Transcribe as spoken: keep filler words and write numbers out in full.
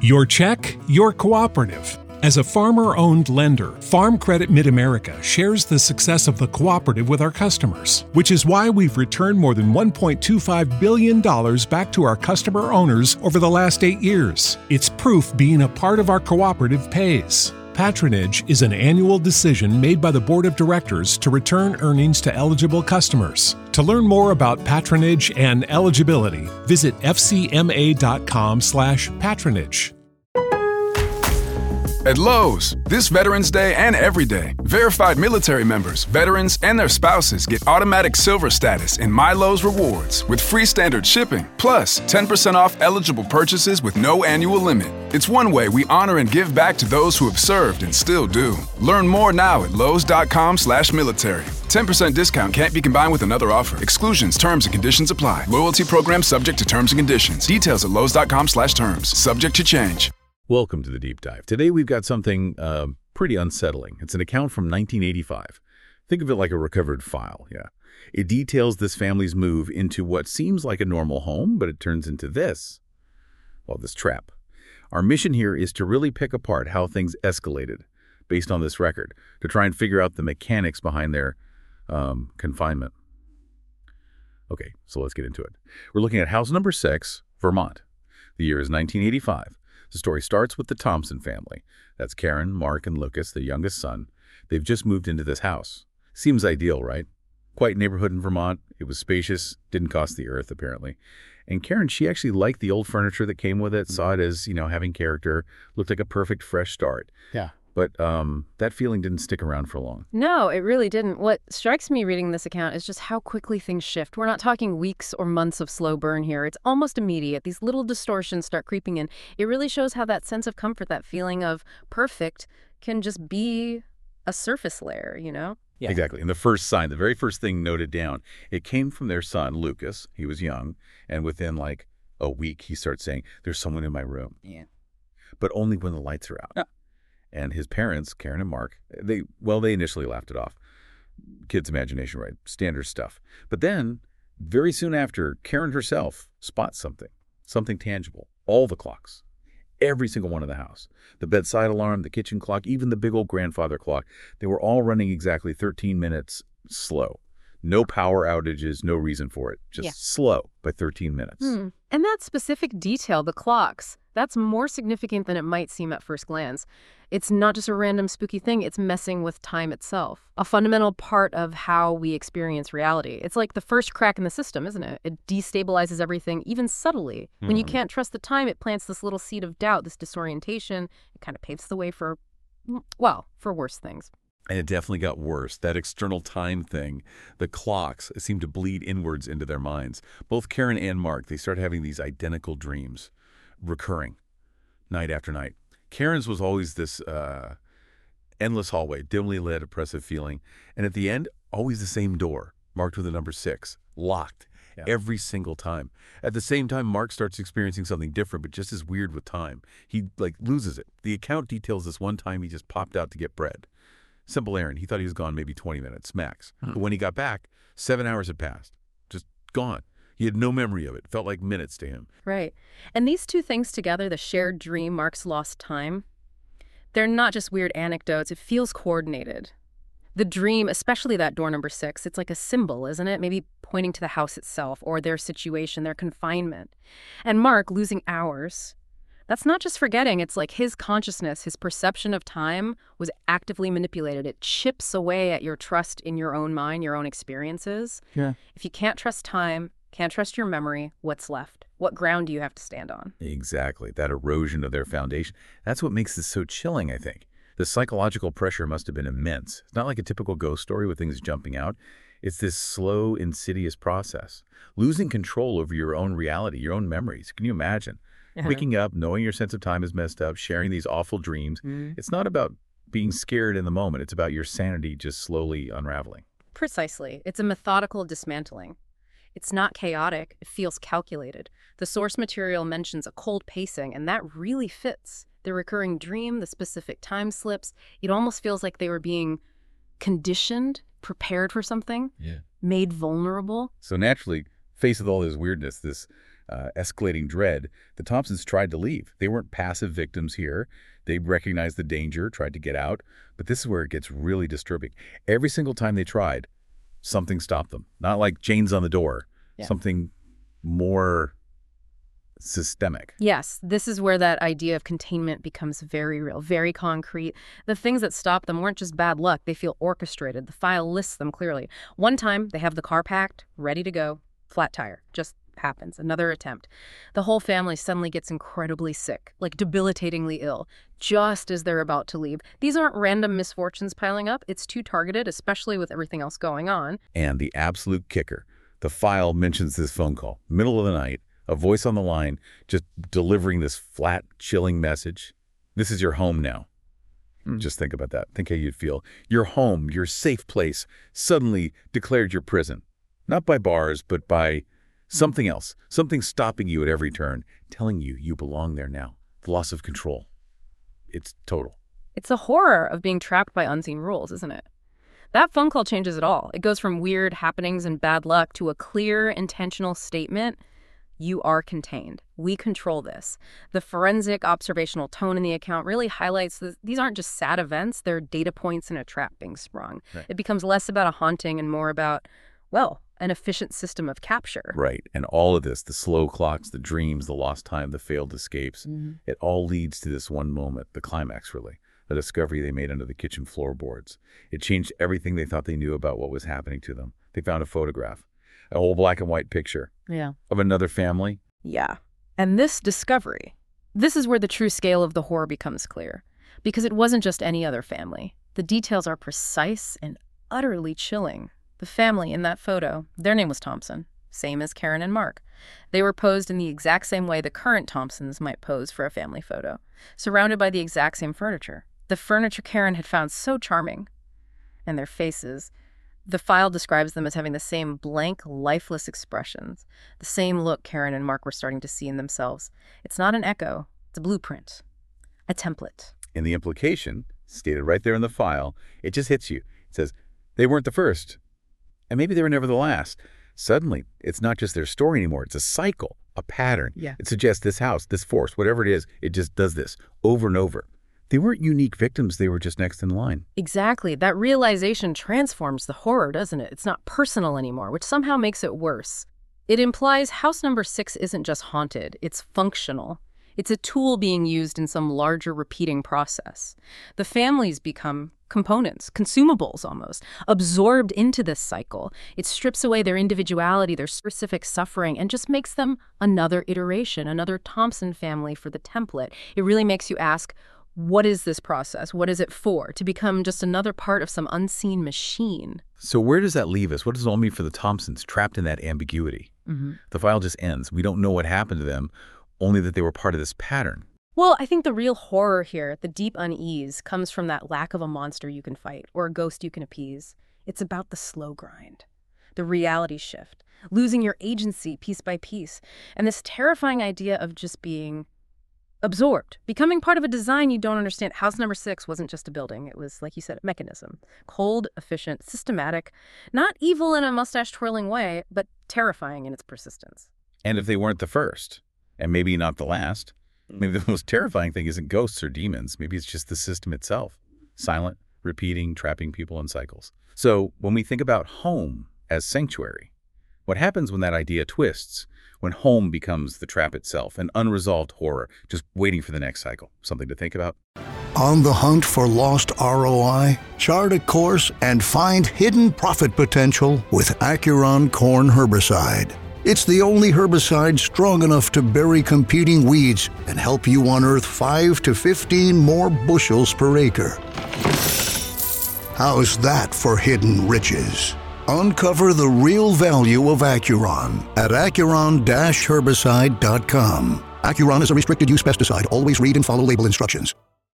Your check, your cooperative. As a farmer-owned lender, Farm Credit Mid-America shares the success of the cooperative with our customers, which is why we've returned more than one point two five billion dollars back to our customer owners over the last eight years. It's proof being a part of our cooperative pays. Patronage is an annual decision made by the Board of Directors to return earnings to eligible customers. To learn more about patronage and eligibility, visit f c m a dot com slash patronage. At Lowe's, this Veterans Day and every day, verified military members, veterans, and their spouses get automatic silver status in My Lowe's Rewards with free standard shipping, plus ten percent off eligible purchases with no annual limit. It's one way we honor and give back to those who have served and still do. Learn more now at lowes dot com slash military. ten percent discount can't be combined with another offer. Exclusions, terms, and conditions apply. Loyalty program subject to terms and conditions. Details at lowes dot com slash terms. Subject to change. Welcome to the Deep Dive. Today we've got something uh, pretty unsettling. It's an account from nineteen eighty-five. Think of it like a recovered file, yeah. It details this family's move into what seems like a normal home, but it turns into this. Well, this trap. Our mission here is to really pick apart how things escalated based on this record, to try and figure out the mechanics behind their um, confinement. Okay, so let's get into it. We're looking at house number six, Vermont. The year is nineteen eighty-five. The story starts with the Thompson family. That's Karen, Mark, and Lucas, the youngest son. They've just moved into this house. Seems ideal, right? Quiet neighborhood in Vermont. It was spacious, didn't cost the earth, apparently. And Karen, she actually liked the old furniture that came with it, saw it as, you know, having character, looked like a perfect fresh start. Yeah. But um, that feeling didn't stick around for long. No, it really didn't. What strikes me reading this account is just how quickly things shift. We're not talking weeks or months of slow burn here. It's almost immediate. These little distortions start creeping in. It really shows how that sense of comfort, that feeling of perfect, can just be a surface layer, you know? Yeah. Exactly. And the first sign, the very first thing noted down, it came from their son, Lucas. He was young. And within like a week, he starts saying, there's someone in my room. Yeah. But only when the lights are out. Yeah. And his parents, Karen and Mark, they well, they initially laughed it off. Kids' imagination, right? Standard stuff. But then, very soon after, Karen herself spots something, something tangible. All the clocks, every single one in the house. The bedside alarm, the kitchen clock, even the big old grandfather clock. They were all running exactly thirteen minutes slow. No power outages, no reason for it. Just yeah. slow by thirteen minutes. Hmm. And that specific detail, the clocks, that's more significant than it might seem at first glance. It's not just a random spooky thing, it's messing with time itself. A fundamental part of how we experience reality. It's like the first crack in the system, isn't it? It destabilizes everything, even subtly. Mm. When you can't trust the time, it plants this little seed of doubt, this disorientation. It kind of paves the way for, well, for worse things. And it definitely got worse. That external time thing, the clocks, seemed to bleed inwards into their minds. Both Karen and Mark, they started having these identical dreams, recurring, night after night. Karen's was always this uh, endless hallway, dimly lit, oppressive feeling. And at the end, always the same door, marked with the number six, locked, yeah. every single time. At the same time, Mark starts experiencing something different, but just as weird with time. He, like, loses it. The account details this one time he just popped out to get bread. Simple errand. He thought he was gone maybe twenty minutes, max. Hmm. But when he got back, seven hours had passed. Just gone. He had no memory of it. It felt like minutes to him. Right. And these two things together, the shared dream, Mark's lost time, they're not just weird anecdotes. It feels coordinated. The dream, especially that door number six, it's like a symbol, isn't it? Maybe pointing to the house itself or their situation, their confinement. And Mark losing hours, that's not just forgetting. It's like his consciousness, his perception of time was actively manipulated. It chips away at your trust in your own mind, your own experiences. Yeah. If you can't trust time, can't trust your memory, what's left? What ground do you have to stand on? Exactly. That erosion of their foundation. That's what makes this so chilling, I think. The psychological pressure must have been immense. It's not like a typical ghost story with things jumping out. It's this slow, insidious process. Losing control over your own reality, your own memories. Can you imagine? Uh-huh. Waking up, knowing your sense of time is messed up, sharing these awful dreams. Mm. It's not about being scared in the moment. It's about your sanity just slowly unraveling. Precisely. It's a methodical dismantling. It's not chaotic. It feels calculated. The source material mentions a cold pacing, and that really fits. The recurring dream, the specific time slips, it almost feels like they were being conditioned, prepared for something, yeah. made vulnerable. So naturally, faced with all this weirdness, this uh, escalating dread, the Thompsons tried to leave. They weren't passive victims here. They recognized the danger, tried to get out. But this is where it gets really disturbing. Every single time they tried, something stopped them. Not like chains on the door, yeah. Something more systemic. Yes, this is where that idea of containment becomes very real, very concrete. The things that stopped them weren't just bad luck. They feel orchestrated. The file lists them clearly. One time, they have the car packed, ready to go, flat tire. Just happens. Another attempt. The whole family suddenly gets incredibly sick, like debilitatingly ill, just as they're about to leave. These aren't random misfortunes piling up. It's too targeted, especially with everything else going on. And the absolute kicker, the file mentions this phone call, middle of the night, a voice on the line, just delivering this flat, chilling message. This is your home now. Mm. Just think about that. Think how you'd feel. Your home, your safe place, suddenly declared your prison. Not by bars, but by something else. Something stopping you at every turn, telling you you belong there now. The loss of control. It's total. It's the horror of being trapped by unseen rules, isn't it? That phone call changes it all. It goes from weird happenings and bad luck to a clear, intentional statement. You are contained. We control this. The forensic observational tone in the account really highlights that these aren't just sad events. They're data points in a trap being sprung. Right. It becomes less about a haunting and more about, well, an efficient system of capture. Right. And all of this, the slow clocks, the dreams, the lost time, the failed escapes, mm-hmm. It all leads to this one moment, the climax, really, the discovery they made under the kitchen floorboards. It changed everything they thought they knew about what was happening to them. They found a photograph. A whole black and white picture yeah. of another family. Yeah. And this discovery, this is where the true scale of the horror becomes clear. Because it wasn't just any other family. The details are precise and utterly chilling. The family in that photo, their name was Thompson, same as Karen and Mark. They were posed in the exact same way the current Thompsons might pose for a family photo, surrounded by the exact same furniture. The furniture Karen had found so charming. And their faces. The file describes them as having the same blank, lifeless expressions, the same look Karen and Mark were starting to see in themselves. It's not an echo, it's a blueprint, a template. And the implication, stated right there in the file, it just hits you. It says, they weren't the first, and maybe they were never the last. Suddenly, it's not just their story anymore, it's a cycle, a pattern. Yeah. It suggests this house, this force, whatever it is, it just does this over and over. They weren't unique victims, they were just next in line. Exactly. That realization transforms the horror, doesn't it? It's not personal anymore, which somehow makes it worse. It implies house number six isn't just haunted, it's functional. It's a tool being used in some larger repeating process. The families become components, consumables almost, absorbed into this cycle. It strips away their individuality, their specific suffering, and just makes them another iteration, another Thompson family for the template. It really makes you ask, what is this process? What is it for? To become just another part of some unseen machine. So where does that leave us? What does it all mean for the Thompsons trapped in that ambiguity? Mm-hmm. The file just ends. We don't know what happened to them, only that they were part of this pattern. Well, I think the real horror here, the deep unease, comes from that lack of a monster you can fight or a ghost you can appease. It's about the slow grind, the reality shift, losing your agency piece by piece, and this terrifying idea of just being absorbed, becoming part of a design you don't understand. House number six wasn't just a building. It was, like you said, a mechanism. Cold, efficient, systematic, not evil in a mustache-twirling way, but terrifying in its persistence. And if they weren't the first, and maybe not the last, maybe the most terrifying thing isn't ghosts or demons. Maybe it's just the system itself. Silent, repeating, trapping people in cycles. So when we think about home as sanctuary, what happens when that idea twists? When home becomes the trap itself, an unresolved horror, just waiting for the next cycle. Something to think about. On the hunt for lost R O I? Chart a course and find hidden profit potential with Acuron Corn Herbicide. It's the only herbicide strong enough to bury competing weeds and help you unearth five to fifteen more bushels per acre. How's that for hidden riches? Uncover the real value of Acuron at acuron dash herbicide dot com. Acuron is a restricted use pesticide. Always read and follow label instructions.